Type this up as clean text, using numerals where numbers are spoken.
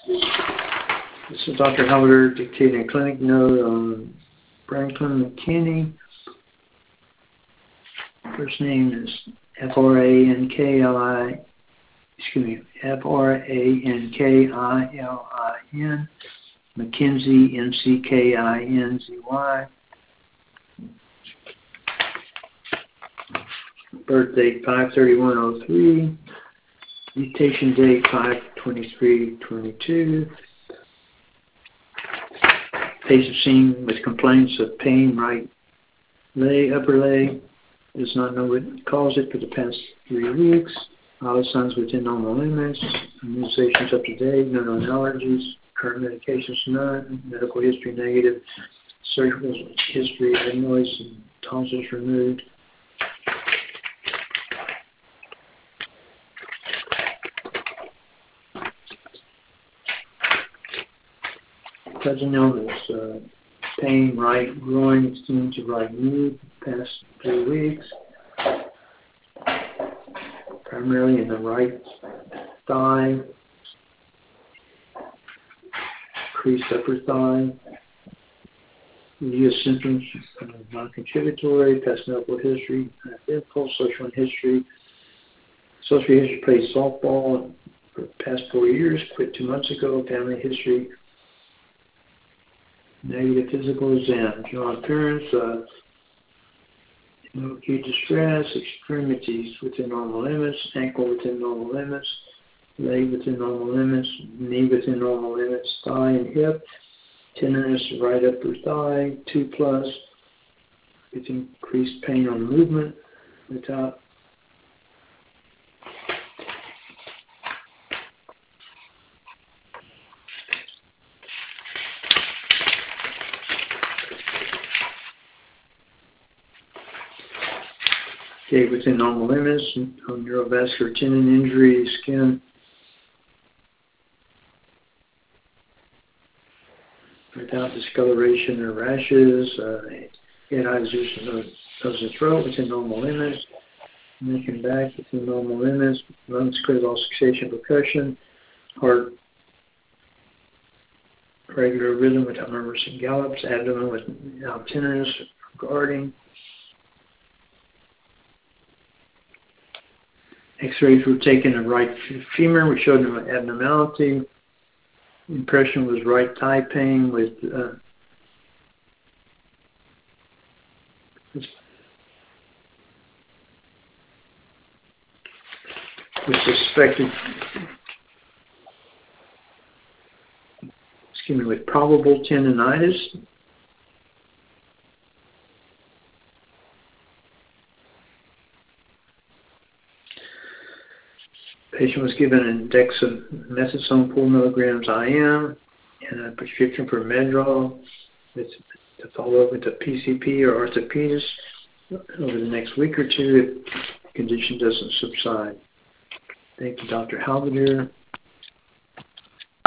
This is Dr. Halberder dictating a clinic note on Franklin McKinney. First name is Franklin, McKenzie, Mckinzy. Birth date 5/31/03. Mutation date 5/23/22. Patient seen with complaints of pain, right leg, upper leg. Does not know what caused it for the past 3 weeks. All signs within normal limits. Immunizations up to date. No known allergies. Current medications none. Medical history negative. Surgical history adenoids and tonsils removed. Present illness, pain, right groin, extending to right knee, past 3 weeks, primarily in the right thigh, creased upper thigh. Review symptoms, non-contributory, past medical history, identical, social history. Social history, played softball for the past 4 years, quit 2 months ago, family history. Negative physical exam. General appearance, no acute distress, extremities within normal limits, ankle within normal limits, leg within normal limits, knee within normal limits, thigh and hip, tenderness right upper thigh, 2+, with increased pain on movement, without within normal limits, neurovascular tendon injury, skin without discoloration or rashes, head, eyes, nose and throat within normal limits, neck and back within normal limits, lungs, critical succession, percussion, heart, regular rhythm without murmurs and gallops, abdomen without tenderness, guarding. X-rays were taken of right femur. We showed them an abnormality. Impression was right thigh pain with suspected, with probable tendonitis. Patient was given an dexamethasone 4 milligrams IM and a prescription for Medrol to follow up with a PCP or orthopedist over the next week or two if the condition doesn't subside. Thank you, Dr. Halberder.